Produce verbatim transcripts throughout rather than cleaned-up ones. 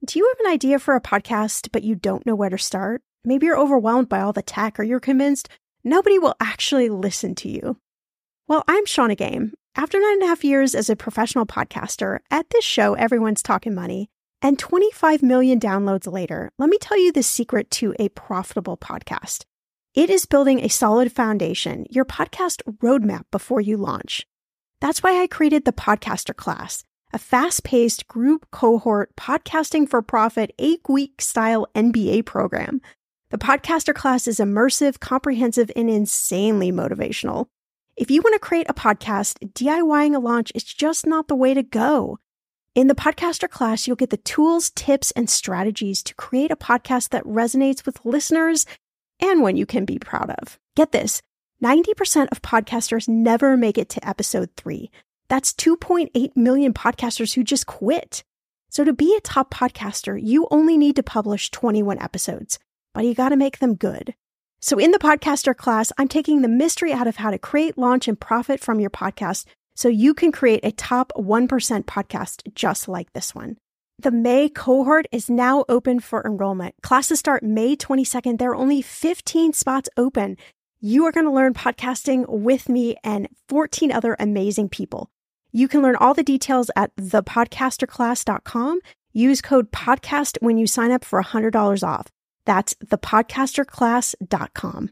Do you have an idea for a podcast, but you don't know where to start? Maybe you're overwhelmed by all the tech, or you're convinced nobody will actually listen to you. Well, I'm Shannah Game. After nine and a half years as a professional podcaster, at this show, everyone's talking money, and twenty-five million downloads later, let me tell you the secret to a profitable podcast. It is building a solid foundation, your podcast roadmap before you launch. That's why I created the Podcaster Class, a fast-paced group cohort podcasting for profit eight-week style M B A program. The Podcaster Class is immersive, comprehensive, and insanely motivational. If you want to create a podcast, DIYing a launch is just not the way to go. In the Podcaster Class, you'll get the tools, tips, and strategies to create a podcast that resonates with listeners and one you can be proud of. Get this, ninety percent of podcasters never make it to episode three. That's two point eight million podcasters who just quit. So to be a top podcaster, you only need to publish twenty-one episodes, but you got to make them good. So in the Podcaster Class, I'm taking the mystery out of how to create, launch, and profit from your podcast so you can create a top one percent podcast just like this one. The May cohort is now open for enrollment. Classes start May twenty-second. There are only fifteen spots open. You are going to learn podcasting with me and fourteen other amazing people. You can learn all the details at the podcaster class dot com. Use code PODCAST when you sign up for one hundred dollars off. That's the podcaster class dot com.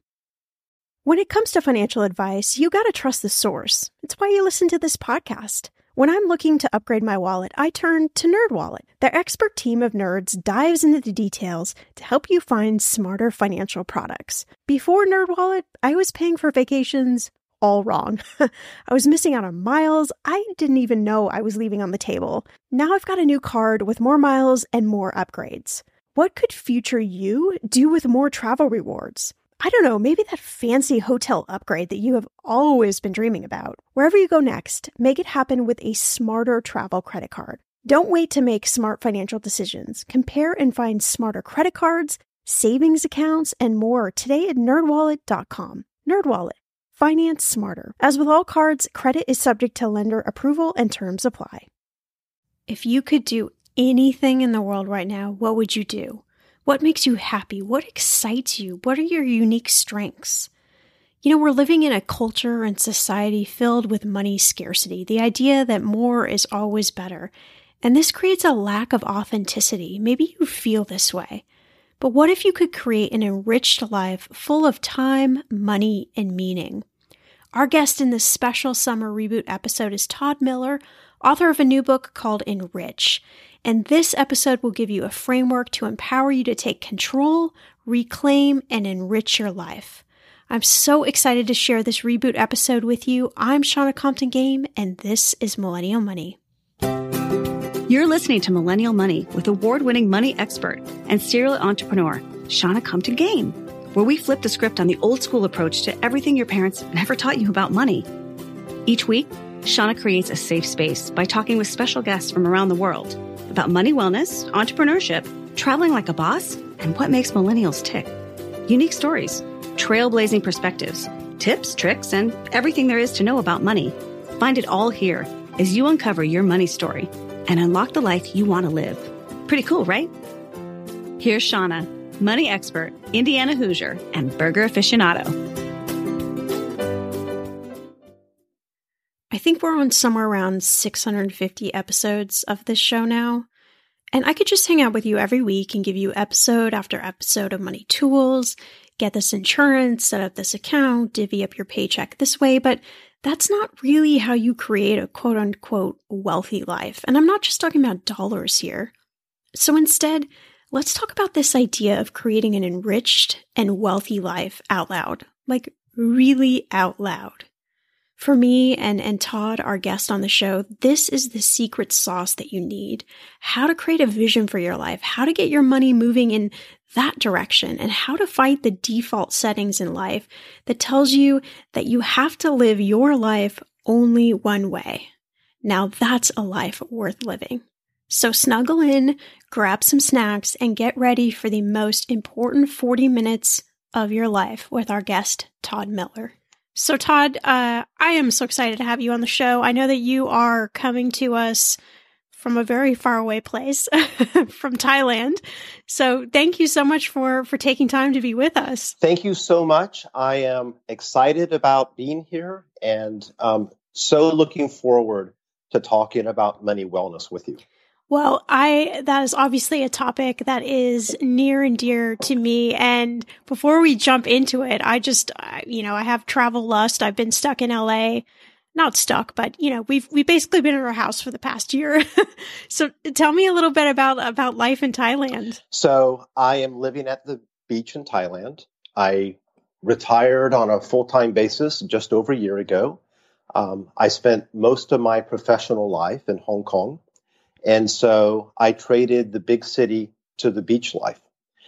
When it comes to financial advice, you got to trust the source. It's why you listen to this podcast. When I'm looking to upgrade my wallet, I turn to NerdWallet. Their expert team of nerds dives into the details to help you find smarter financial products. Before NerdWallet, I was paying for vacations all wrong. I was missing out on miles I didn't even know I was leaving on the table. Now I've got a new card with more miles and more upgrades. What could future you do with more travel rewards? I don't know, maybe that fancy hotel upgrade that you have always been dreaming about. Wherever you go next, make it happen with a smarter travel credit card. Don't wait to make smart financial decisions. Compare and find smarter credit cards, savings accounts, and more today at nerd wallet dot com. NerdWallet. Finance smarter. As with all cards, credit is subject to lender approval and terms apply. If you could do anything in the world right now, what would you do? What makes you happy? What excites you? What are your unique strengths? You know, we're living in a culture and society filled with money scarcity, the idea that more is always better. And this creates a lack of authenticity. Maybe you feel this way. But what if you could create an enriched life full of time, money, and meaning? Our guest in this special summer reboot episode is Todd Miller, author of a new book called Enrich. And this episode will give you a framework to empower you to take control, reclaim, and enrich your life. I'm so excited to share this reboot episode with you. I'm Shannah Compton Game, and this is Millennial Money. You're listening to Millennial Money with award-winning money expert and serial entrepreneur, Shannah Compton Game, where we flip the script on the old-school approach to everything your parents never taught you about money. Each week, Shannah creates a safe space by talking with special guests from around the world about money wellness, entrepreneurship, traveling like a boss, and what makes millennials tick. Unique stories, trailblazing perspectives, tips, tricks, and everything there is to know about money. Find it all here as you uncover your money story and unlock the life you want to live. Pretty cool, right? Here's Shannah, money expert, Indiana Hoosier, and burger aficionado. I think we're on somewhere around six hundred fifty episodes of this show now. And I could just hang out with you every week and give you episode after episode of money tools, get this insurance, set up this account, divvy up your paycheck this way, but that's not really how you create a quote unquote wealthy life. And I'm not just talking about dollars here. So instead, let's talk about this idea of creating an enriched and wealthy life out loud, like really out loud. For me and, and Todd, our guest on the show, this is the secret sauce that you need. How to create a vision for your life, how to get your money moving in that direction, and how to fight the default settings in life that tells you that you have to live your life only one way. Now that's a life worth living. So snuggle in, grab some snacks, and get ready for the most important forty minutes of your life with our guest, Todd Miller. So Todd, uh, I am so excited to have you on the show. I know that you are coming to us from a very far away place, from Thailand. So thank you so much for, for taking time to be with us. Thank you so much. I am excited about being here and um, so looking forward to talking about money wellness with you. Well, I that is obviously a topic that is near and dear to me. And before we jump into it, I just, you know, I have travel lust. I've been stuck in L A, not stuck, but you know, we've we've basically been in our house for the past year. So tell me a little bit about about life in Thailand. So I am living at the beach in Thailand. I retired on a full-time basis just over a year ago. Um, I spent most of my professional life in Hong Kong. And so I traded the big city to the beach life.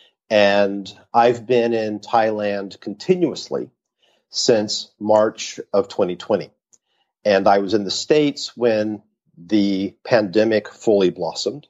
And I've been in Thailand continuously since March of twenty twenty. And I was in the States when the pandemic fully blossomed.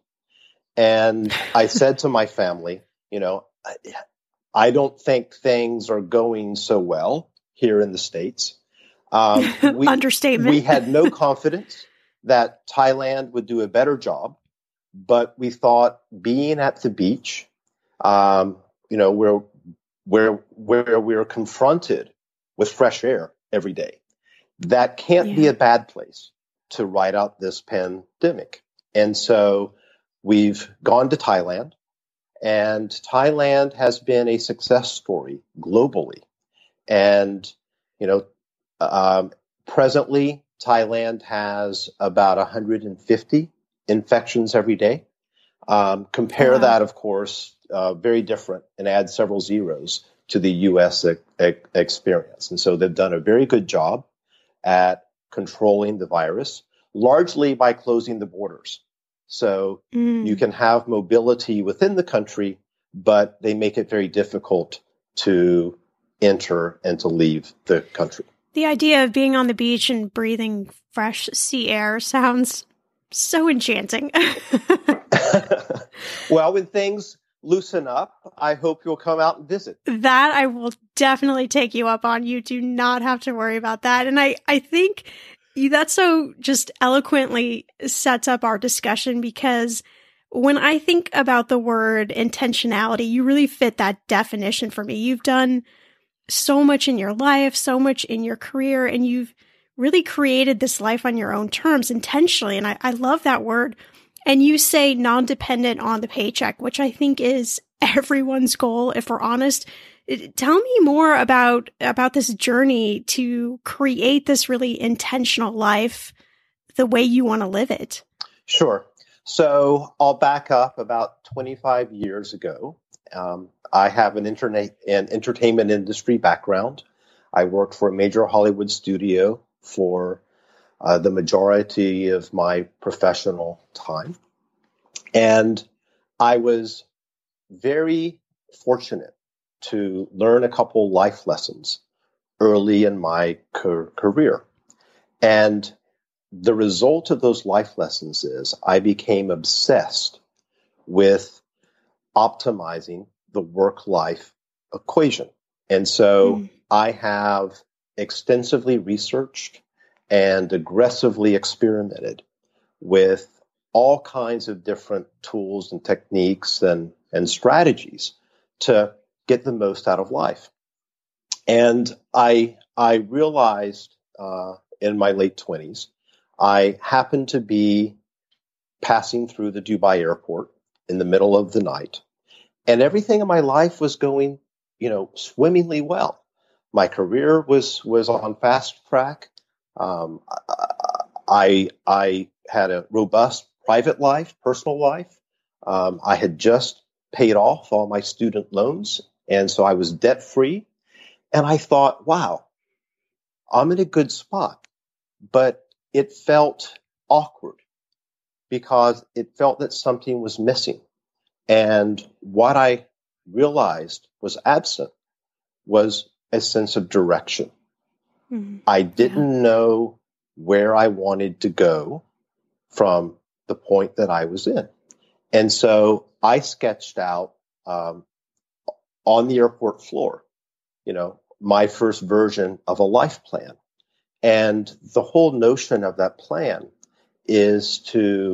And I said to my family, you know, I, I don't think things are going so well here in the States. Um, we, Understatement. We had no confidence that Thailand would do a better job, but we thought being at the beach, um, you know, where where where we're confronted with fresh air every day, that can't yeah. be a bad place to ride out this pandemic. And so we've gone to Thailand, and Thailand has been a success story globally. And you know, um, presently, Thailand has about one hundred fifty infections every day. Um, compare wow. that, of course, uh, very different and add several zeros to the U S e- e- experience. And so they've done a very good job at controlling the virus, largely by closing the borders. So mm. you can have mobility within the country, but they make it very difficult to enter and to leave the country. The idea of being on the beach and breathing fresh sea air sounds so enchanting. Well, when things loosen up, I hope you'll come out and visit. That I will definitely take you up on. You do not have to worry about that. And I, I think that so just eloquently sets up our discussion, because when I think about the word intentionality, you really fit that definition for me. You've done so much in your life, so much in your career, and you've really created this life on your own terms intentionally. And I, I love that word. And you say non-dependent on the paycheck, which I think is everyone's goal, if we're honest. Tell me more about, about this journey to create this really intentional life the way you want to live it. Sure. So I'll back up about twenty-five years ago. Um, I have an internet and entertainment industry background. I worked for a major Hollywood studio for uh, the majority of my professional time. And I was very fortunate to learn a couple life lessons early in my car- career. And the result of those life lessons is I became obsessed with optimizing the work-life equation. And so mm. I have extensively researched and aggressively experimented with all kinds of different tools and techniques and, and strategies to get the most out of life. And I, I realized uh, in my late twenties, I happened to be passing through the Dubai airport in the middle of the night, and everything in my life was going, you know, swimmingly well. My career was was on fast track. Um, I I had a robust private life, personal life. Um, I had just paid off all my student loans, and so I was debt free. And I thought, wow, I'm in a good spot. But it felt awkward because it felt that something was missing. And what I realized was absent was a sense of direction. Mm-hmm. I didn't yeah. know where I wanted to go from the point that I was in. And so I sketched out um, on the airport floor, you know, my first version of a life plan. And the whole notion of that plan is to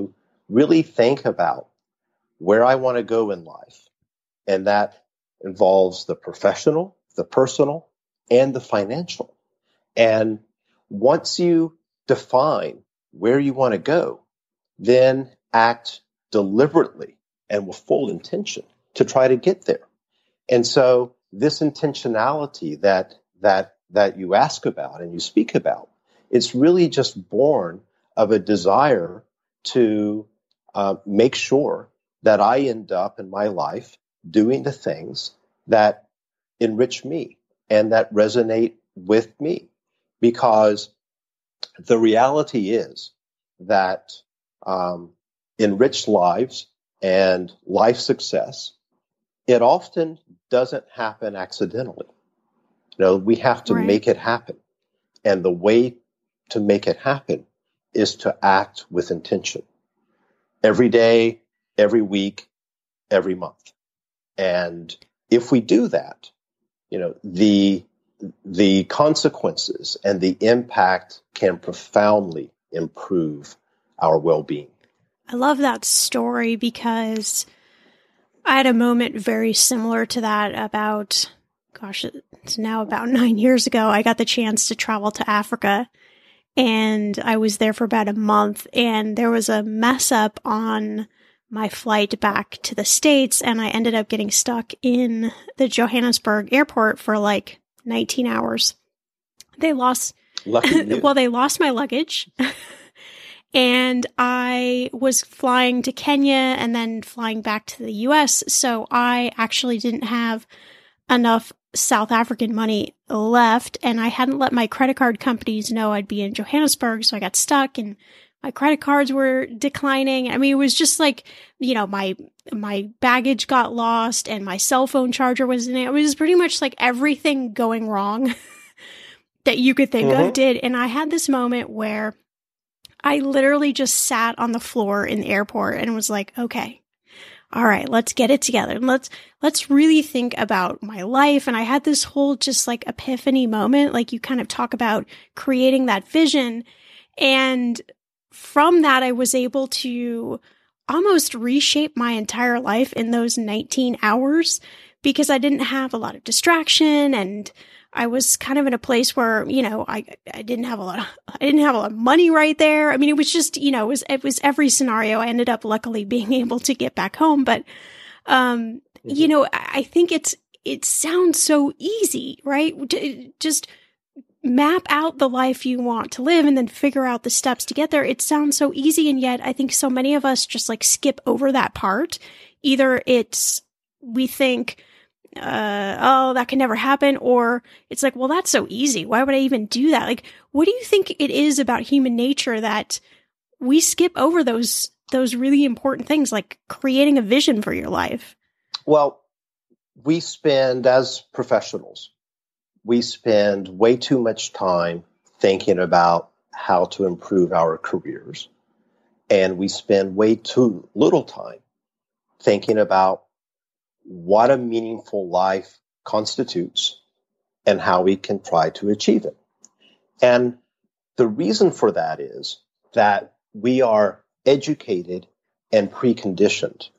really think about where I want to go in life. And that involves the professional, the personal, and the financial. And once you define where you want to go, then act deliberately and with full intention to try to get there. And so this intentionality that that that you ask about and you speak about, it's really just born of a desire to uh, make sure that I end up in my life doing the things that enrich me and that resonate with me. Because the reality is that um, enriched lives and life success, it often doesn't happen accidentally. You know, we have to Right. make it happen. And the way to make it happen is to act with intention. Every day, every week, every month. And if we do that, you know, the the consequences and the impact can profoundly improve our well-being. I love that story because I had a moment very similar to that about, gosh, it's now about nine years ago. I got the chance to travel to Africa, and I was there for about a month, and there was a mess up on my flight back to the States, and I ended up getting stuck in the Johannesburg airport for like nineteen hours. They lost, Lucky you. well, they lost my luggage. And I was flying to Kenya and then flying back to the U S. So I actually didn't have enough South African money left. And I hadn't let my credit card companies know I'd be in Johannesburg. So I got stuck and my credit cards were declining. I mean, it was just like, you know, my, my baggage got lost and my cell phone charger was in it. It was pretty much like everything going wrong that you could think Mm-hmm. of did. And I had this moment where I literally just sat on the floor in the airport and was like, okay, all right, let's get it together. And let's, let's really think about my life. And I had this whole just like epiphany moment, like you kind of talk about creating that vision. And from that, I was able to almost reshape my entire life in those nineteen hours because I didn't have a lot of distraction and I was kind of in a place where, you know, I, I didn't have a lot of, I didn't have a lot of money right there. I mean, it was just, you know, it was, it was every scenario. I ended up luckily being able to get back home. But, um, mm-hmm. you know, I, I think it's, it sounds so easy, right? To just map out the life you want to live and then figure out the steps to get there. It sounds so easy. And yet I think so many of us just like skip over that part. Either it's, we think, uh, oh, that can never happen. Or it's like, well, that's so easy. Why would I even do that? Like, what do you think it is about human nature that we skip over those, those really important things, like creating a vision for your life? Well, we spend, as professionals, we spend way too much time thinking about how to improve our careers. And we spend way too little time thinking about what a meaningful life constitutes and how we can try to achieve it. And the reason for that is that we are educated and preconditioned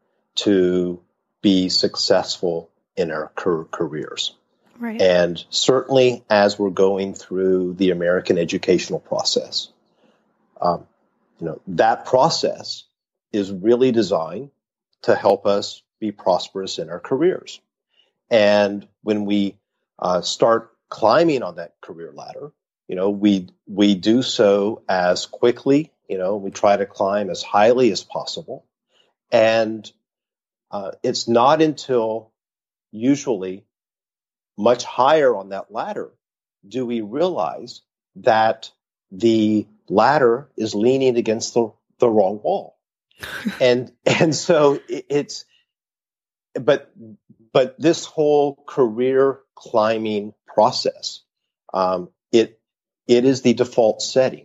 to be successful in our careers. Right. And certainly as we're going through the American educational process, um, you know, that process is really designed to help us be prosperous in our careers. And when we uh, start climbing on that career ladder, you know, we we do so as quickly, you know, we try to climb as highly as possible. And uh, it's not until usually much higher on that ladder do we realize that the ladder is leaning against the, the wrong wall. and and so it, it's but but this whole career climbing process, um, it it is the default setting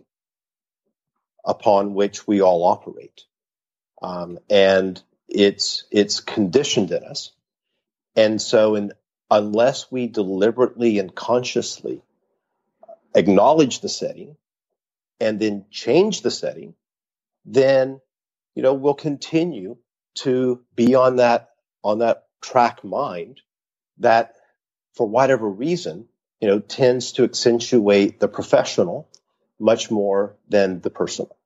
upon which we all operate, um, and it's it's conditioned in us. And so, in, unless we deliberately and consciously acknowledge the setting and then change the setting, then you know, will continue to be on that on that track mind that, for whatever reason, you know, tends to accentuate the professional much more than the personal.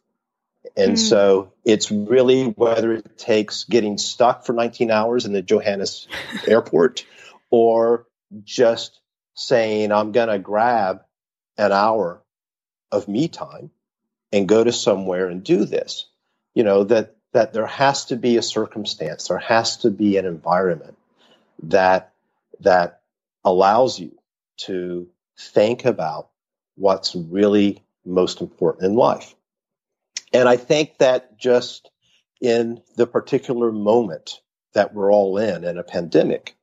And mm. so it's really whether it takes getting stuck for nineteen hours in the Johannes airport or just saying, I'm going to grab an hour of me time and go to somewhere and do this. You know, that, that there has to be a circumstance, there has to be an environment that, that allows you to think about what's really most important in life. And I think that just in the particular moment that we're all in, in a pandemic,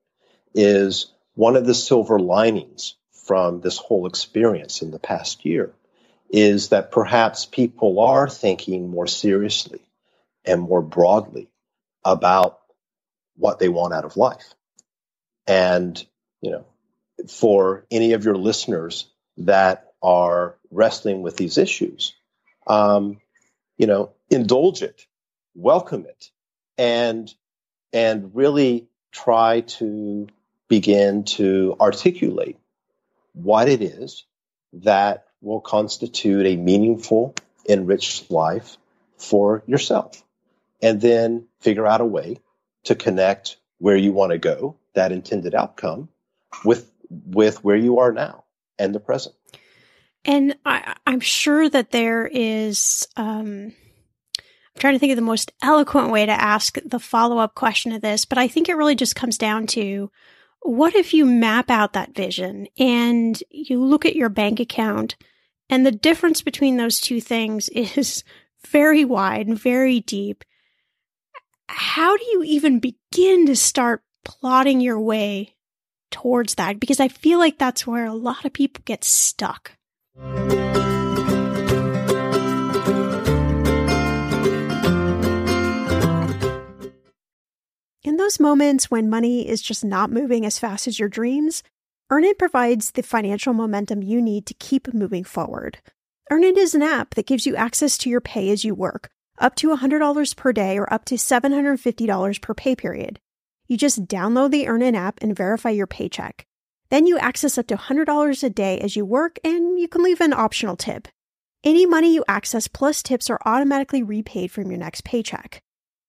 is one of the silver linings from this whole experience in the past year, is that perhaps people are thinking more seriously and more broadly about what they want out of life. And, you know, for any of your listeners that are wrestling with these issues, um, you know, indulge it, welcome it, and and really try to begin to articulate what it is that will constitute a meaningful, enriched life for yourself. And then figure out a way to connect where you want to go, that intended outcome, with with where you are now and the present. And I, I'm sure that there is, um, I'm trying to think of the most eloquent way to ask the follow-up question to this, but I think it really just comes down to, what if you map out that vision and you look at your bank account, and the difference between those two things is very wide and very deep? How do you even begin to start plotting your way towards that? Because I feel like that's where a lot of people get stuck. In those moments when money is just not moving as fast as your dreams, Earnin provides the financial momentum you need to keep moving forward. Earnin is an app that gives you access to your pay as you work, up to one hundred dollars per day or up to seven hundred fifty dollars per pay period. You just download the Earnin app and verify your paycheck. Then you access up to one hundred dollars a day as you work, and you can leave an optional tip. Any money you access plus tips are automatically repaid from your next paycheck.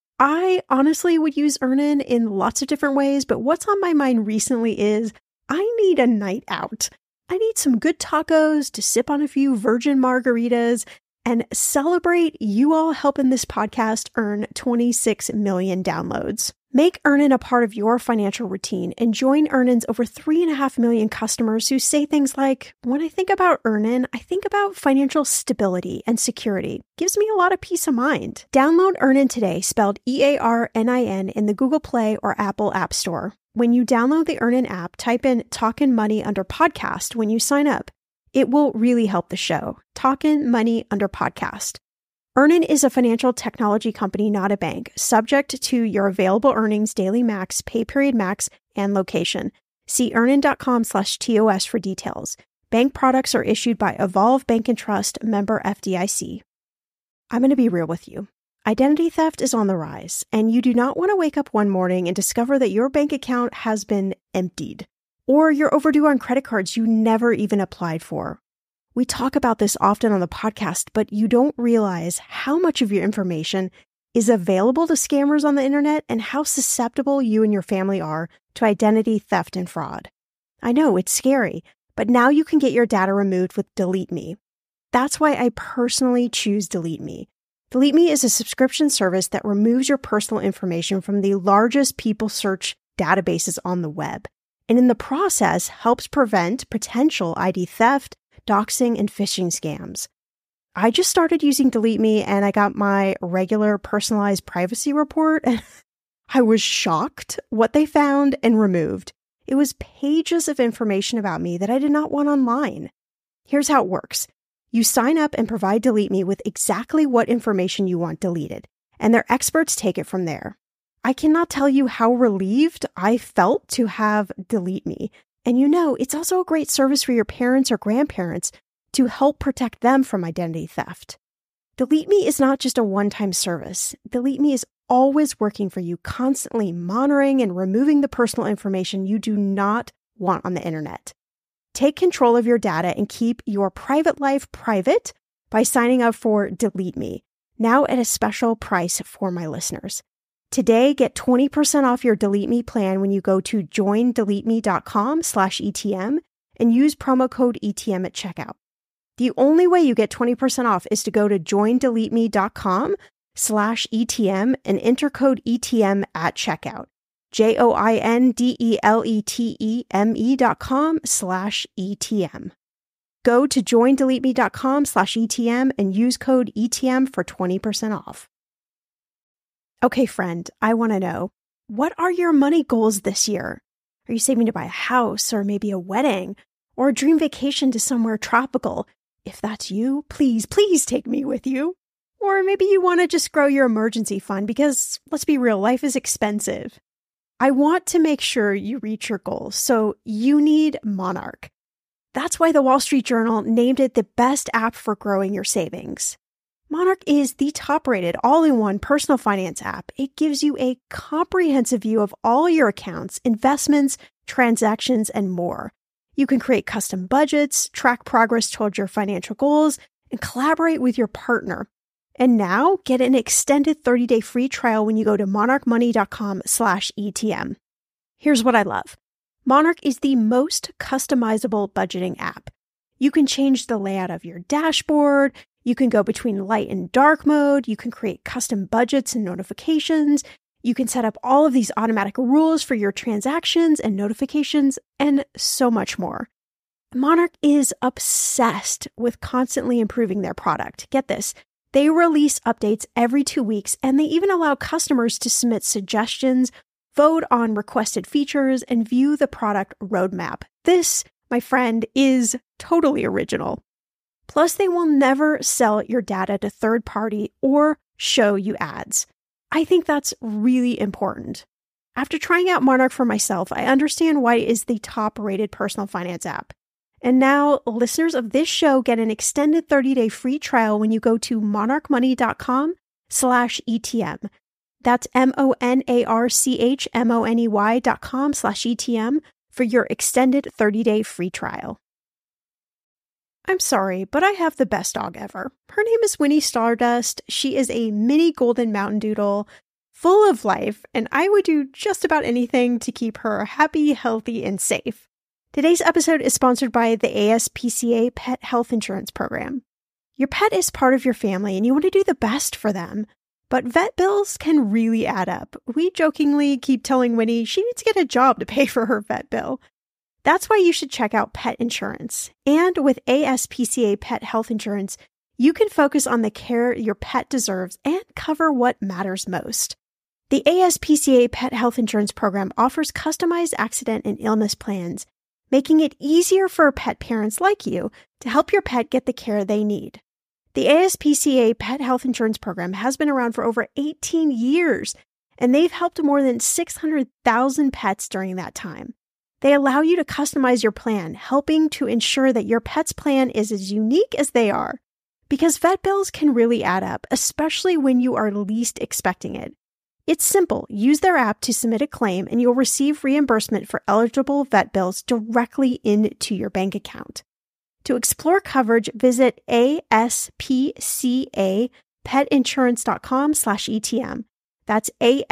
I honestly would use Earnin in lots of different ways, but what's on my mind recently is I need a night out. I need some good tacos to sip on a few virgin margaritas and celebrate you all helping this podcast earn twenty-six million downloads. Make Earnin a part of your financial routine and join Earnin's over three and a half million customers who say things like, when I think about Earnin, I think about financial stability and security. Gives me a lot of peace of mind. Download Earnin today, spelled E A R N I N, in the Google Play or Apple App Store. When you download the Earnin app, type in Talkin' Money under podcast when you sign up. It will really help the show. Talkin' Money under podcast. Earnin is a financial technology company, not a bank, subject to your available earnings, daily max, pay period max, and location. See earnin.com slash TOS for details. Bank products are issued by Evolve Bank and Trust, member F D I C. I'm going to be real with you. Identity theft is on the rise, and you do not want to wake up one morning and discover that your bank account has been emptied, or you're overdue on credit cards you never even applied for. We talk about this often on the podcast, but you don't realize how much of your information is available to scammers on the internet and how susceptible you and your family are to identity theft and fraud. I know it's scary, but now you can get your data removed with Delete Me. That's why I personally choose Delete Me. Delete Me is a subscription service that removes your personal information from the largest people search databases on the web, and in the process helps prevent potential I D theft, doxing, and phishing scams. I just started using Delete Me and I got my regular personalized privacy report, and I was shocked what they found and removed. It was pages of information about me that I did not want online. Here's how it works. You sign up and provide Delete Me with exactly what information you want deleted, and their experts take it from there. I cannot tell you how relieved I felt to have Delete Me. And you know, it's also a great service for your parents or grandparents to help protect them from identity theft. Delete Me is not just a one-time service. Delete Me is always working for you, constantly monitoring and removing the personal information you do not want on the internet. Take control of your data and keep your private life private by signing up for Delete Me, now at a special price for my listeners. Today, get twenty percent off your Delete Me plan when you go to joindeleteme.com slash ETM and use promo code E T M at checkout. The only way you get twenty percent off is to go to joindeleteme.com slash ETM and enter code E T M at checkout. J-O-I-N-D-E-L-E-T-E-M-E dot com slash E-T-M. Go to joindeleteme.com slash E-T-M and use code E T M for twenty percent off. Okay, friend, I want to know, what are your money goals this year? Are you saving to buy a house or maybe a wedding or a dream vacation to somewhere tropical? If that's you, please, please take me with you. Or maybe you want to just grow your emergency fund because, let's be real, life is expensive. I want to make sure you reach your goals, so you need Monarch. That's why the Wall Street Journal named it the best app for growing your savings. Monarch is the top-rated all-in-one personal finance app. It gives you a comprehensive view of all your accounts, investments, transactions, and more. You can create custom budgets, track progress towards your financial goals, and collaborate with your partner. And now, get an extended thirty-day free trial when you go to monarchmoney.com slash ETM. Here's what I love. Monarch is the most customizable budgeting app. You can change the layout of your dashboard. You can go between light and dark mode. You can create custom budgets and notifications. You can set up all of these automatic rules for your transactions and notifications, and so much more. Monarch is obsessed with constantly improving their product. Get this. They release updates every two weeks, and they even allow customers to submit suggestions, vote on requested features, and view the product roadmap. This, my friend, is totally original. Plus, they will never sell your data to third party or show you ads. I think that's really important. After trying out Monarch for myself, I understand why it is the top-rated personal finance app. And now, listeners of this show get an extended thirty-day free trial when you go to monarchmoney.com slash ETM. That's M-O-N-A-R-C-H-M-O-N-E-Y dot com slash ETM for your extended thirty-day free trial. I'm sorry, but I have the best dog ever. Her name is Winnie Stardust. She is a mini golden mountain doodle, full of life, and I would do just about anything to keep her happy, healthy, and safe. Today's episode is sponsored by the A S P C A Pet Health Insurance Program. Your pet is part of your family and you want to do the best for them, but vet bills can really add up. We jokingly keep telling Winnie she needs to get a job to pay for her vet bill. That's why you should check out pet insurance. And with A S P C A Pet Health Insurance, you can focus on the care your pet deserves and cover what matters most. The A S P C A Pet Health Insurance Program offers customized accident and illness plans, making it easier for pet parents like you to help your pet get the care they need. The A S P C A Pet Health Insurance Program has been around for over eighteen years, and they've helped more than six hundred thousand pets during that time. They allow you to customize your plan, helping to ensure that your pet's plan is as unique as they are. Because vet bills can really add up, especially when you are least expecting it. It's simple. Use their app to submit a claim and you'll receive reimbursement for eligible vet bills directly into your bank account. To explore coverage, visit aspcapetinsurance.com slash ETM. That's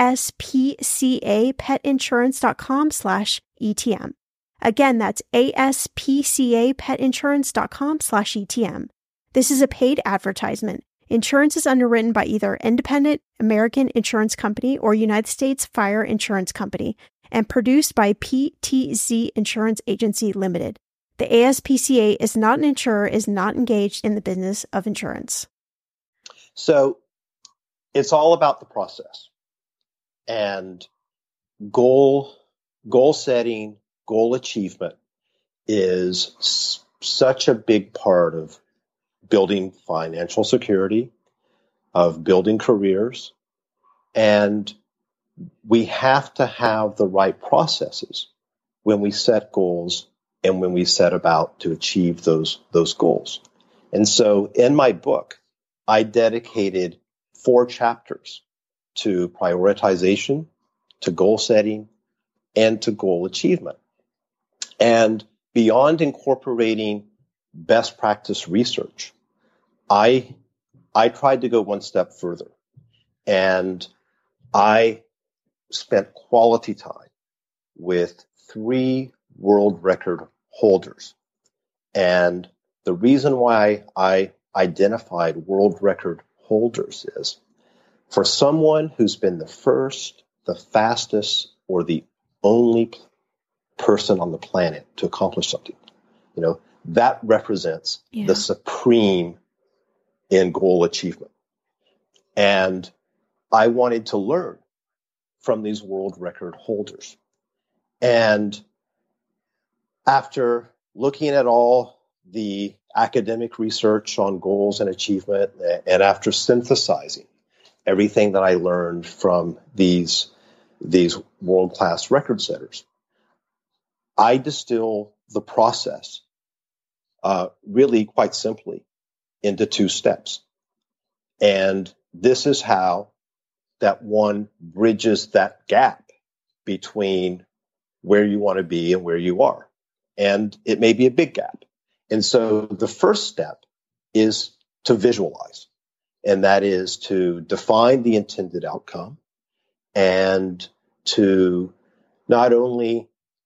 aspcapetinsurance.com slash ETM. Again, that's aspcapetinsurance.com slash ETM. This is a paid advertisement. Insurance is underwritten by either Independent American Insurance Company or United States Fire Insurance Company and produced by P T Z Insurance Agency Limited. The A S P C A is not an insurer, is not engaged in the business of insurance. So it's all about the process and goal, goal setting, goal achievement is s- such a big part of building financial security, of building careers, and we have to have the right processes when we set goals and when we set about to achieve those, those goals. And so in my book, I dedicated four chapters to prioritization, to goal setting, and to goal achievement. And beyond incorporating best practice research, I I tried to go one step further. And I spent quality time with three world record holders. And the reason why I identified world record holders is for someone who's been the first, the fastest, or the only person on the planet to accomplish something, you know, that represents yeah. the supreme in goal achievement. And I wanted to learn from these world record holders. And after looking at all the academic research on goals and achievement, and after synthesizing everything that I learned from these, these world-class record setters, I distill the process uh, really quite simply into two steps. And this is how that one bridges that gap between where you want to be and where you are. And it may be a big gap. And so the first step is to visualize, and that is to define the intended outcome and to not only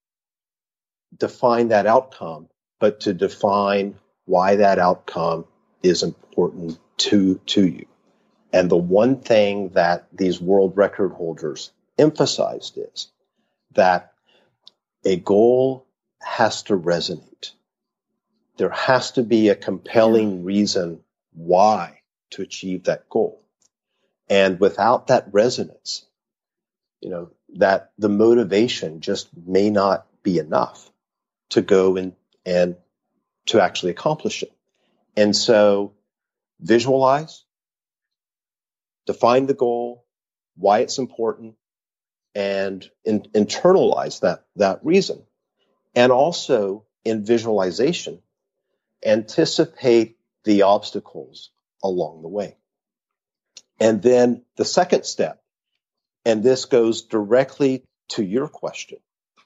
define that outcome, but to define why that outcome is important to, to you. And the one thing that these world record holders emphasized is that a goal has to resonate. There has to be a compelling reason why to achieve that goal. And without that resonance, you know, that the motivation just may not be enough to go and, and to actually accomplish it. And so visualize, define the goal, why it's important, and in, internalize that, that reason. And also in visualization, anticipate the obstacles along the way. And then the second step, and this goes directly to your question,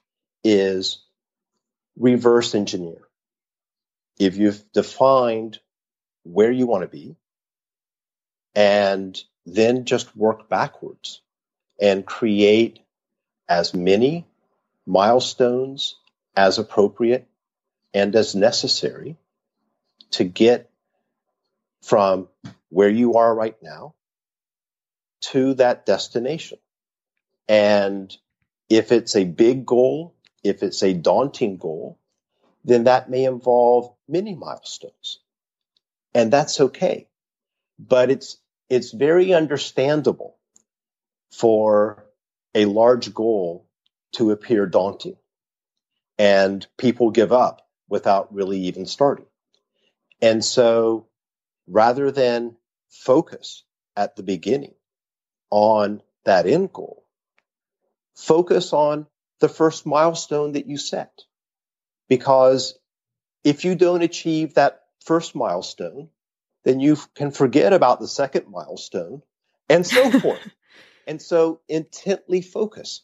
is reverse engineer. If you've defined where you want to be, and then just work backwards and create as many milestones as appropriate and as necessary to get from where you are right now to that destination. And if it's a big goal, if it's a daunting goal, then that may involve many milestones. And that's okay. But it's it's very understandable for a large goal to appear daunting, and people give up without really even starting. And so rather than focus at the beginning on that end goal, focus on the first milestone that you set. Because if you don't achieve that first milestone, then you can forget about the second milestone and so forth. And so intently focus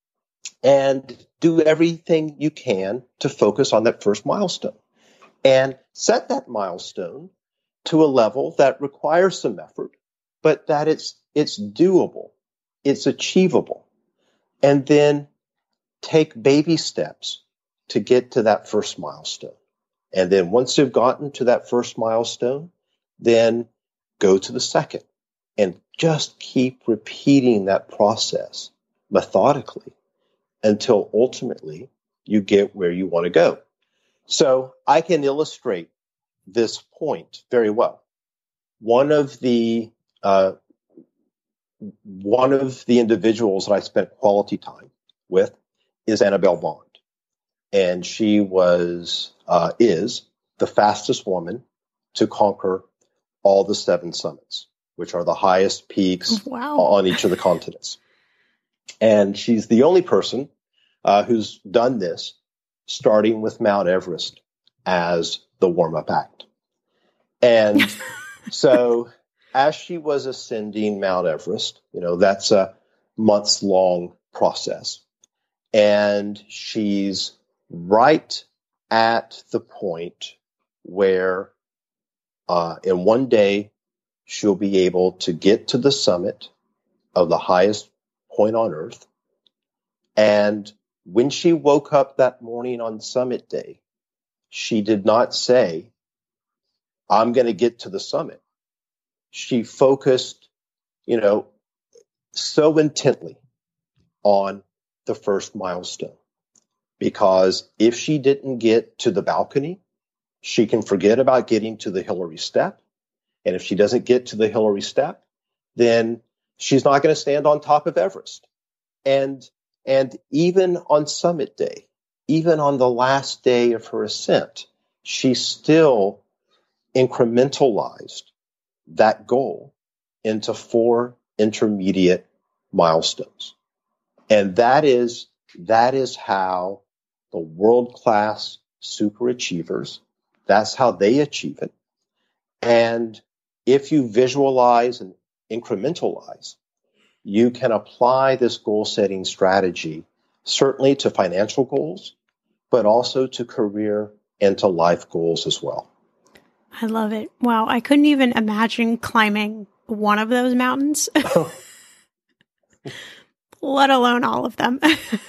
and do everything you can to focus on that first milestone and set that milestone to a level that requires some effort, but that it's, it's doable, it's achievable. And then take baby steps to get to that first milestone. And then once you've gotten to that first milestone, then go to the second and just keep repeating that process methodically until ultimately you get where you want to go. So I can illustrate this point very well. One of the uh, one of the individuals that I spent quality time with is Annabelle Bond, and she was uh, is the fastest woman to conquer all the seven summits, which are the highest peaks wow. on each of the continents. And she's the only person uh, who's done this, starting with Mount Everest as the warm-up act. And so as she was ascending Mount Everest, you know, that's a months long process. And she's right at the point where uh, in one day she'll be able to get to the summit of the highest point on earth. And when she woke up that morning on summit day, she did not say, I'm going to get to the summit. She focused, you know, so intently on the first milestone. Because if she didn't get to the balcony, she can forget about getting to the Hillary step. And if she doesn't get to the Hillary step, then she's not going to stand on top of Everest. And, and even on summit day, even on the last day of her ascent, she still incrementalized that goal into four intermediate milestones. And that is, that is how the world-class superachievers, that's how they achieve it. And if you visualize and incrementalize, you can apply this goal-setting strategy certainly to financial goals, but also to career and to life goals as well. I love it. Wow. I couldn't even imagine climbing one of those mountains, let alone all of them.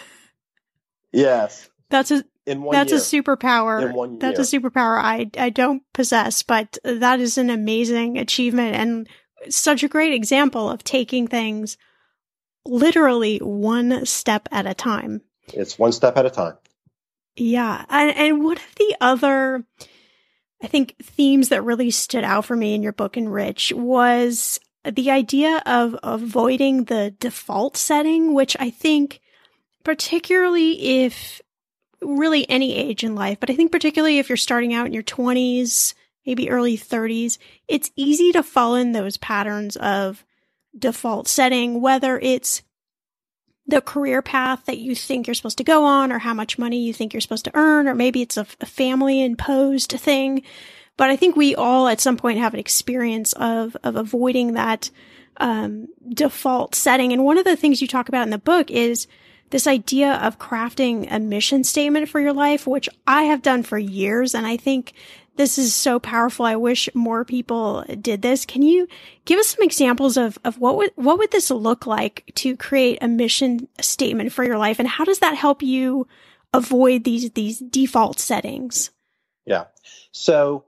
Yes. That's a in one that's year. a superpower. In one that's year. a superpower I I don't possess, but that is an amazing achievement and such a great example of taking things literally one step at a time. It's one step at a time. Yeah. And, and one of the other, I think, themes that really stood out for me in your book, Enrich, was the idea of avoiding the default setting, which I think particularly if really any age in life, but I think particularly if you're starting out in your twenties, maybe early thirties, it's easy to fall in those patterns of default setting, whether it's the career path that you think you're supposed to go on or how much money you think you're supposed to earn, or maybe it's a, a family imposed thing. But I think we all at some point have an experience of, of avoiding that um, default setting. And one of the things you talk about in the book is this idea of crafting a mission statement for your life, which I have done for years. And I think this is so powerful. I wish more people did this. Can you give us some examples of, of what would, what would this look like to create a mission statement for your life? And how does that help you avoid these, these default settings? Yeah. So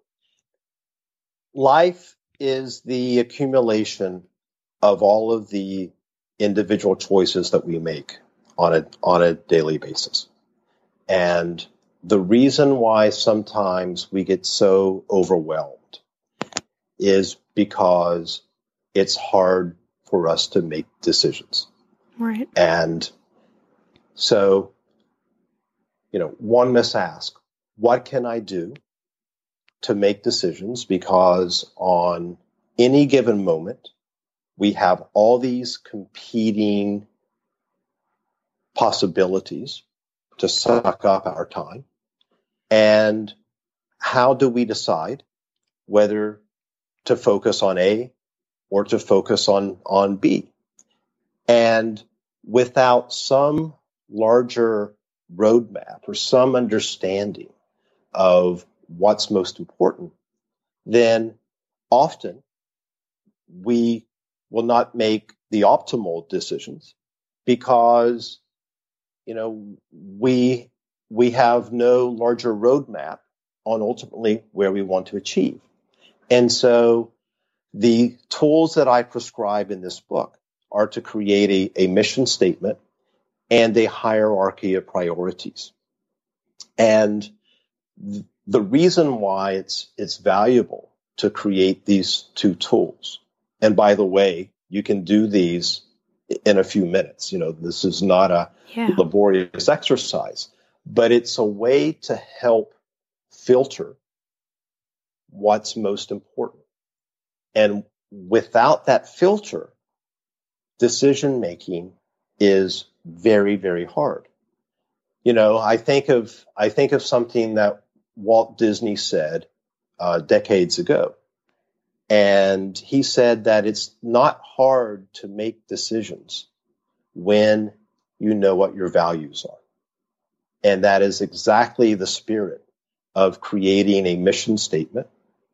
life is the accumulation of all of the individual choices that we make on a, on a daily basis. And the reason why sometimes we get so overwhelmed is because it's hard for us to make decisions. Right. And so, you know, one must ask, what can I do to make decisions? Because on any given moment, we have all these competing possibilities to suck up our time. And how do we decide whether to focus on A or to focus on, on B? And without some larger roadmap or some understanding of what's most important, then often we will not make the optimal decisions because You know, we we have no larger roadmap on ultimately where we want to achieve. And so the tools that I prescribe in this book are to create a, a mission statement and a hierarchy of priorities. And th- the reason why it's it's valuable to create these two tools, and by the way, you can do these in a few minutes. You know, this is not a yeah. laborious exercise, but it's a way to help filter what's most important. And without that filter, decision making is very, very hard. You know, I think of I think of something that Walt Disney said uh, decades ago. And he said that it's not hard to make decisions when you know what your values are. And that is exactly the spirit of creating a mission statement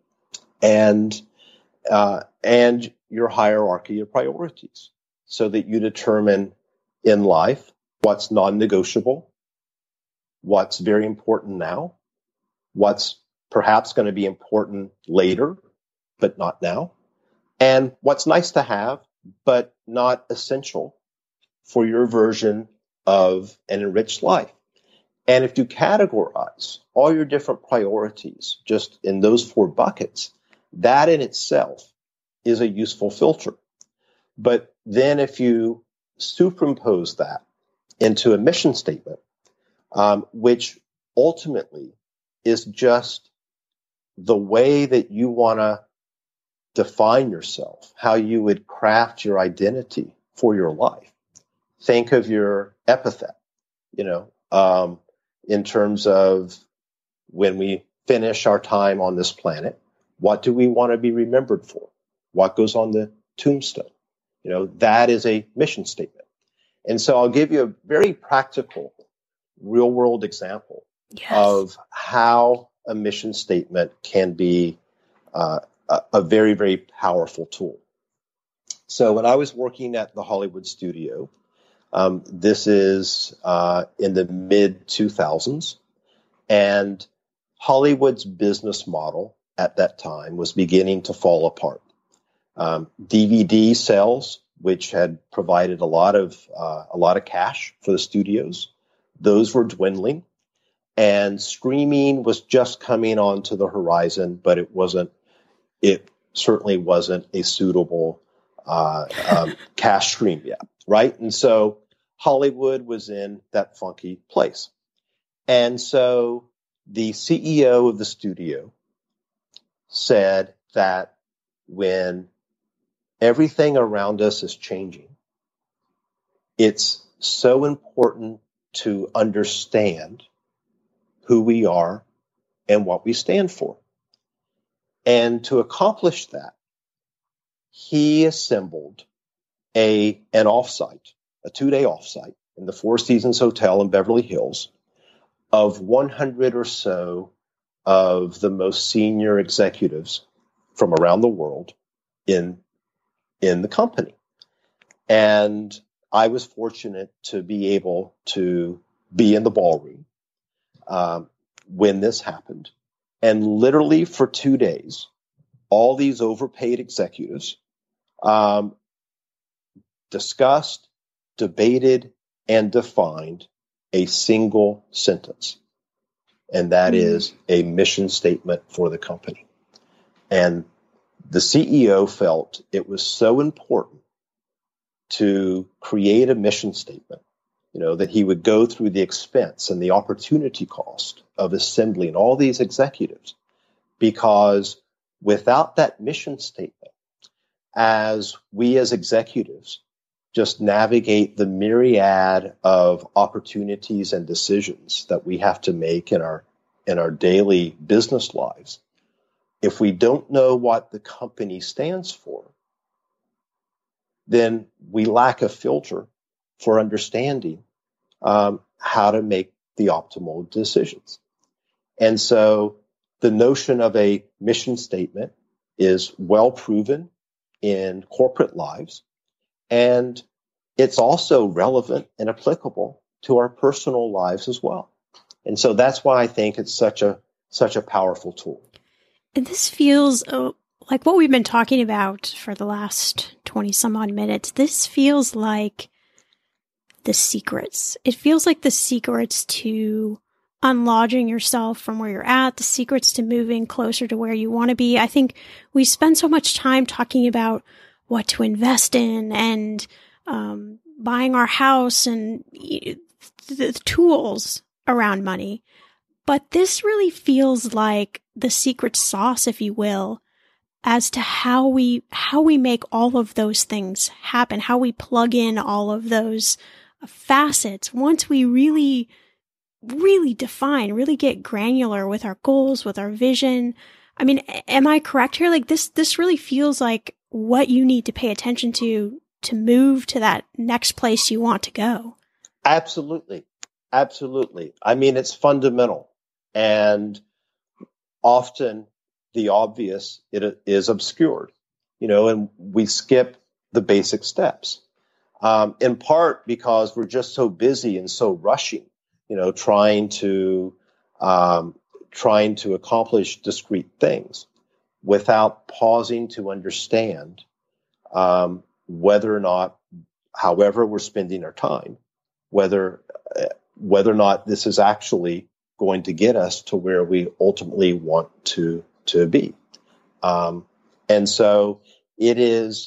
and uh, and your hierarchy of priorities, so that you determine in life what's non-negotiable, what's very important now, what's perhaps going to be important later, but not now, and what's nice to have, but not essential for your version of an enriched life. And if you categorize all your different priorities just in those four buckets, that in itself is a useful filter. But then if you superimpose that into a mission statement, um, which ultimately is just the way that you want to define yourself, how you would craft your identity for your life. Think of your epithet, you know, um, in terms of when we finish our time on this planet, what do we want to be remembered for? What goes on the tombstone? You know, that is a mission statement. And so I'll give you a very practical, real world example yes. of how a mission statement can be uh, a, a very, very powerful tool. So when I was working at the Hollywood studio, um, this is uh, in the mid two thousands, and Hollywood's business model at that time was beginning to fall apart. Um, D V D sales, which had provided a lot of uh, a lot of cash for the studios, those were dwindling, and streaming was just coming onto the horizon, but it wasn't. It certainly wasn't a suitable uh, um, cash stream yet, right? And so Hollywood was in that funky place, and so the C E O of the studio said that when everything around us is changing, it's so important to understand who we are and what we stand for. And to accomplish that, he assembled a an offsite, a two-day offsite in the Four Seasons Hotel in Beverly Hills of one hundred or so of the most senior executives from around the world in in the company. And I was fortunate to be able to be in the ballroom um, when this happened. And literally for two days, all these overpaid executives um, discussed, debated, and defined a single sentence. And that mm-hmm. is a mission statement for the company. And the C E O felt it was so important to create a mission statement, you know, that he would go through the expense and the opportunity cost of assembling all these executives, because without that mission statement, as we as executives just navigate the myriad of opportunities and decisions that we have to make in our in our daily business lives, if we don't know what the company stands for, then we lack a filter for understanding um, how to make the optimal decisions. And so the notion of a mission statement is well proven in corporate lives, and it's also relevant and applicable to our personal lives as well. And so that's why I think it's such a such a powerful tool. And this feels uh, like what we've been talking about for the last twenty some odd minutes. This feels like the secrets. It feels like the secrets to unlodging yourself from where you're at, the secrets to moving closer to where you want to be. I think we spend so much time talking about what to invest in and um, buying our house and the tools around money. But this really feels like the secret sauce, if you will, as to how we how we make all of those things happen, how we plug in all of those facets once we really, really define, really get granular with our goals, with our vision. I mean, am I correct here? Like this, this really feels like what you need to pay attention to to move to that next place you want to go. Absolutely. Absolutely. I mean, it's fundamental, and often the obvious it is obscured, you know, and we skip the basic steps, um, in part because we're just so busy and so rushing, you know, trying to um, trying to accomplish discrete things without pausing to understand um, whether or not, however we're spending our time, whether whether or not this is actually going to get us to where we ultimately want to to be. Um, and so it is,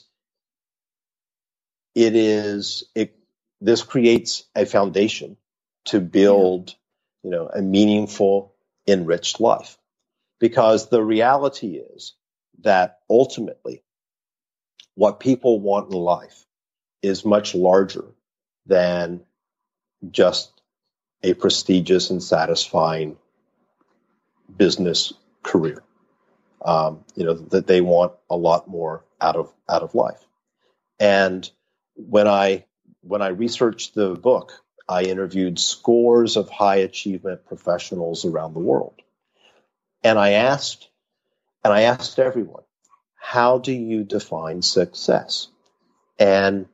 it is, it, this creates a foundation to build, you know, a meaningful, enriched life. Because the reality is that ultimately what people want in life is much larger than just a prestigious and satisfying business career. Um, you know, that they want a lot more out of out of life. And when I when I researched the book, I interviewed scores of high achievement professionals around the world. And I asked, and I asked everyone, how do you define success? And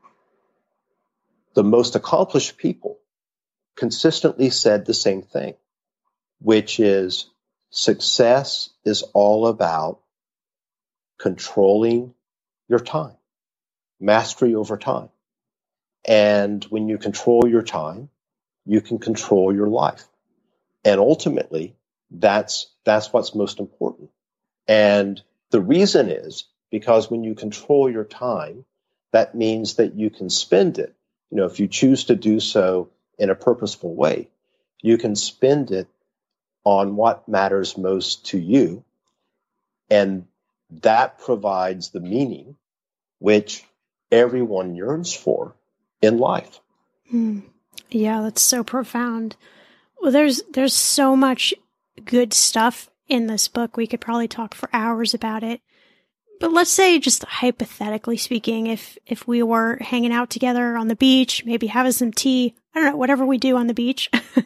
the most accomplished people consistently said the same thing, which is success is all about controlling your time, mastery over time. And when you control your time, you can control your life. And ultimately, that's that's what's most important. And the reason is because when you control your time, that means that you can spend it. You know, if you choose to do so in a purposeful way, you can spend it on what matters most to you. And that provides the meaning which everyone yearns for in life. Mm. Yeah, that's so profound. Well, there's there's so much good stuff in this book. We could probably talk for hours about it. But let's say, just hypothetically speaking, if if we were hanging out together on the beach, maybe having some tea, I don't know, whatever we do on the beach,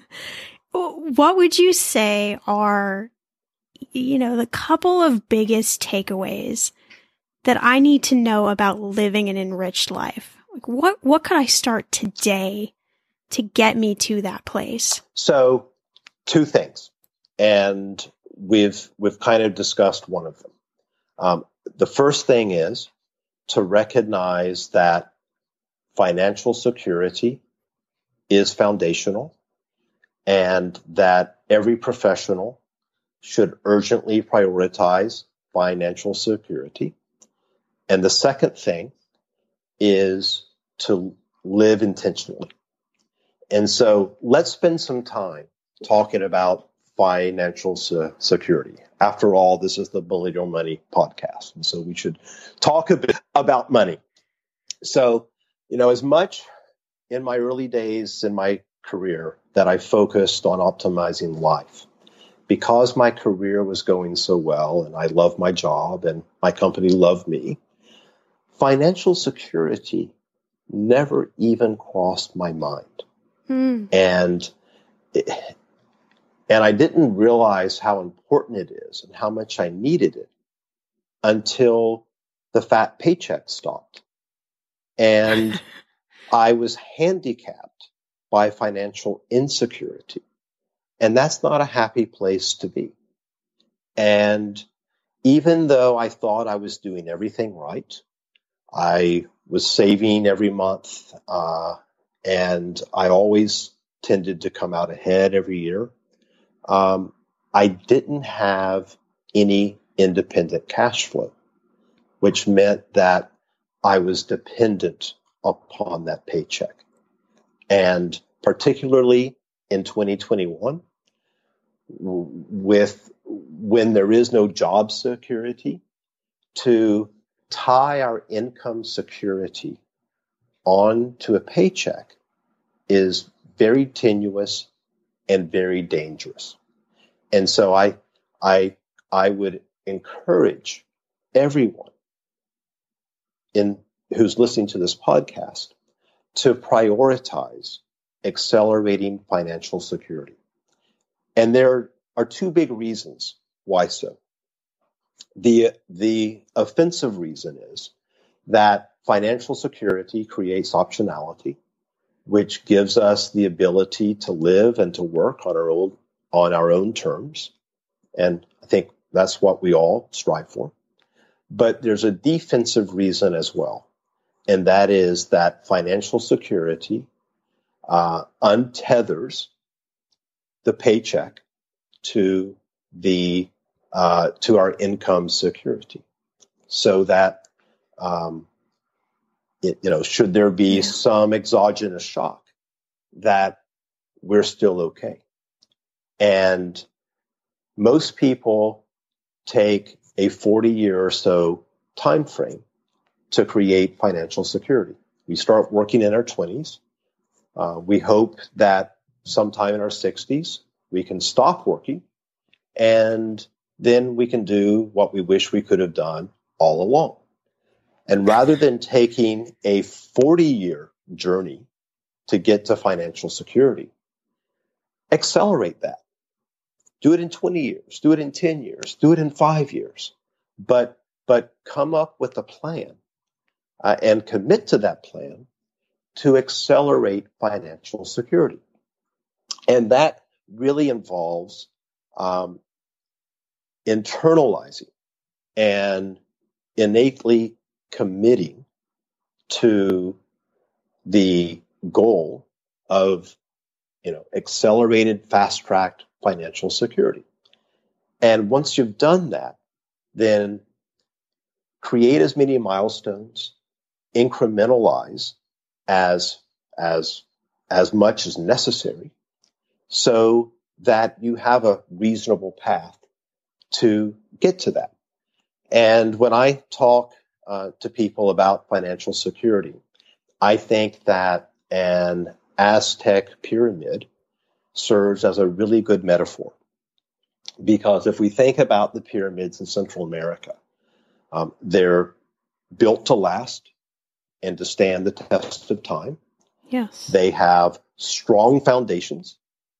what would you say are, you know, the couple of biggest takeaways that I need to know about living an enriched life? Like, what what could I start today to get me to that place? So, two things, and we've we've kind of discussed one of them. Um, the first thing is to recognize that financial security is foundational, and that every professional should urgently prioritize financial security. And the second thing is to live intentionally. And so let's spend some time talking about financial se- security. After all, this is the Millennial Money podcast, and so we should talk a bit about money. So, you know, as much in my early days in my career that I focused on optimizing life, because my career was going so well and I loved my job and my company loved me, financial security never even crossed my mind. Mm. And it, and I didn't realize how important it is and how much I needed it until the fat paycheck stopped. And I was handicapped by financial insecurity. And that's not a happy place to be. And even though I thought I was doing everything right, I was saving every month, uh, and I always tended to come out ahead every year. Um, I didn't have any independent cash flow, which meant that I was dependent upon that paycheck. And particularly in twenty twenty-one, with when there is no job security, to tie our income security onto a paycheck is very tenuous and very dangerous. And so I, I, I would encourage everyone in who's listening to this podcast to prioritize accelerating financial security. And there are two big reasons why so. The, the offensive reason is that financial security creates optionality, which gives us the ability to live and to work on our own, on our own terms. And I think that's what we all strive for. But there's a defensive reason as well. And that is that financial security uh, untethers the paycheck to the uh, to our income security, so that um, it, you know, should there be yeah. some exogenous shock, that we're still okay. And most people take a forty-year or so time frame to create financial security. We start working in our twenties. Uh, we hope that sometime in our sixties, we can stop working, and then we can do what we wish we could have done all along. And rather than taking a forty-year journey to get to financial security, accelerate that. Do it in twenty years, do it in ten years, do it in five years, but, but come up with a plan uh, and commit to that plan to accelerate financial security. And that really involves um, internalizing and innately committing to the goal of, you know, accelerated, fast-tracked financial security. And once you've done that, then create as many milestones, incrementalize as as as much as necessary, so that you have a reasonable path to get to that. And when I talk uh, to people about financial security, I think that an Aztec pyramid serves as a really good metaphor. Because if we think about the pyramids in Central America, um, they're built to last and to stand the test of time. Yes. They have strong foundations,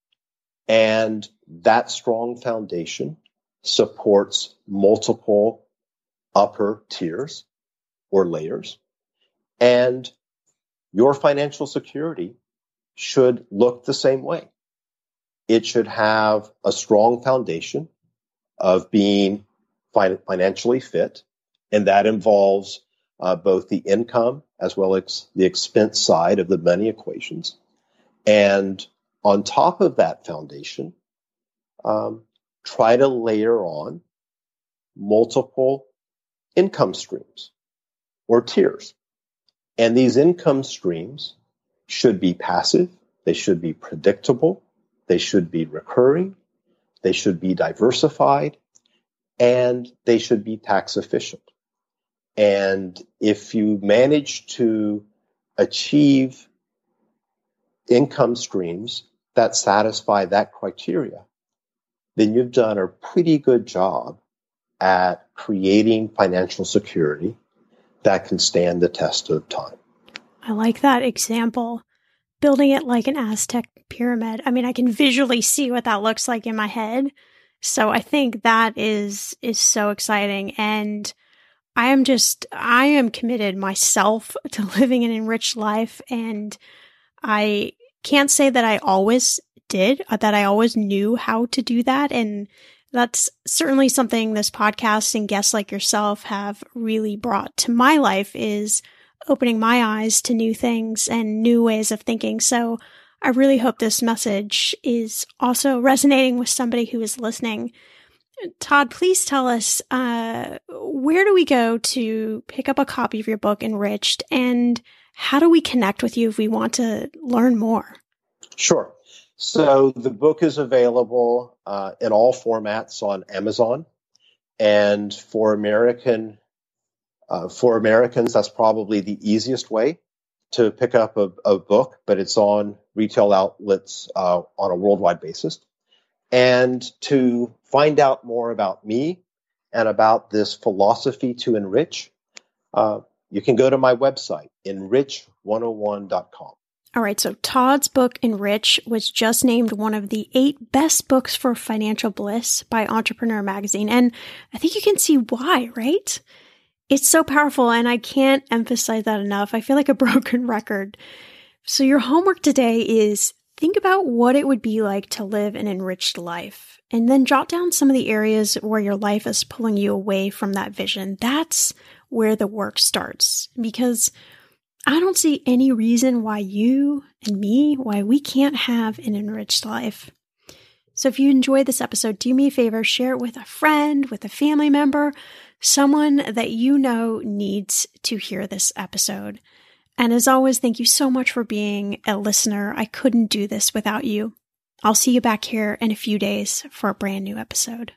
and that strong foundation supports multiple upper tiers or layers. And your financial security should look the same way. It should have a strong foundation of being fin- financially fit, and that involves uh, both the income as well as the expense side of the money equations. And on top of that foundation, um, try to layer on multiple income streams or tiers. And these income streams should be passive, they should be predictable, they should be recurring, they should be diversified, and they should be tax efficient. And if you manage to achieve income streams that satisfy that criteria, then you've done a pretty good job at creating financial security that can stand the test of time. I like that example. Building it like an Aztec pyramid. I mean, I can visually see what that looks like in my head. So I think that is is so exciting. And I am just, I am committed myself to living an enriched life. And I can't say that I always did, that I always knew how to do that. And that's certainly something this podcast and guests like yourself have really brought to my life, is opening my eyes to new things and new ways of thinking. So I really hope this message is also resonating with somebody who is listening. Todd, please tell us, uh, where do we go to pick up a copy of your book, Enriched, and how do we connect with you if we want to learn more? Sure. So the book is available uh, in all formats on Amazon. And for American, uh, for Americans, that's probably the easiest way to pick up a, a book, but it's on retail outlets uh, on a worldwide basis. And to find out more about me and about this philosophy to enrich, uh, you can go to my website, enrich one oh one dot com. All right, so Todd's book, Enrich, was just named one of the eight best books for financial bliss by Entrepreneur Magazine. And I think you can see why, right? It's so powerful, and I can't emphasize that enough. I feel like a broken record. So your homework today is think about what it would be like to live an enriched life, and then jot down some of the areas where your life is pulling you away from that vision. That's where the work starts, because I don't see any reason why you and me, why we can't have an enriched life. So if you enjoyed this episode, do me a favor, share it with a friend, with a family member, someone that you know needs to hear this episode. And as always, thank you so much for being a listener. I couldn't do this without you. I'll see you back here in a few days for a brand new episode.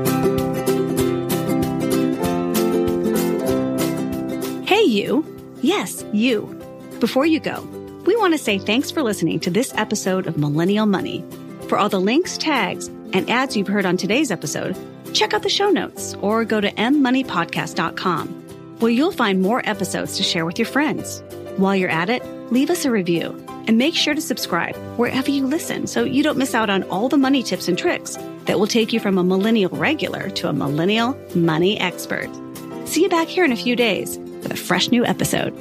Hey, you. Yes, you. Before you go, we want to say thanks for listening to this episode of Millennial Money. For all the links, tags, and ads you've heard on today's episode, check out the show notes or go to m money podcast dot com, where you'll find more episodes to share with your friends. While you're at it, leave us a review and make sure to subscribe wherever you listen so you don't miss out on all the money tips and tricks that will take you from a millennial regular to a millennial money expert. See you back here in a few days with a fresh new episode.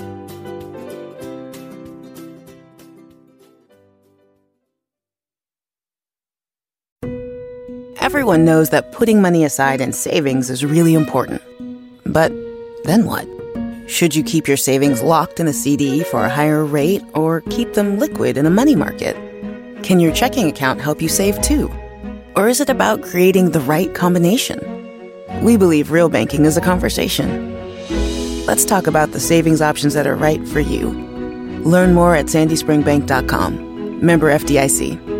Everyone knows that putting money aside in savings is really important. But then what? Should you keep your savings locked in a C D for a higher rate or keep them liquid in a money market? Can your checking account help you save too? Or is it about creating the right combination? We believe real banking is a conversation. Let's talk about the savings options that are right for you. Learn more at sandy spring bank dot com. Member F D I C.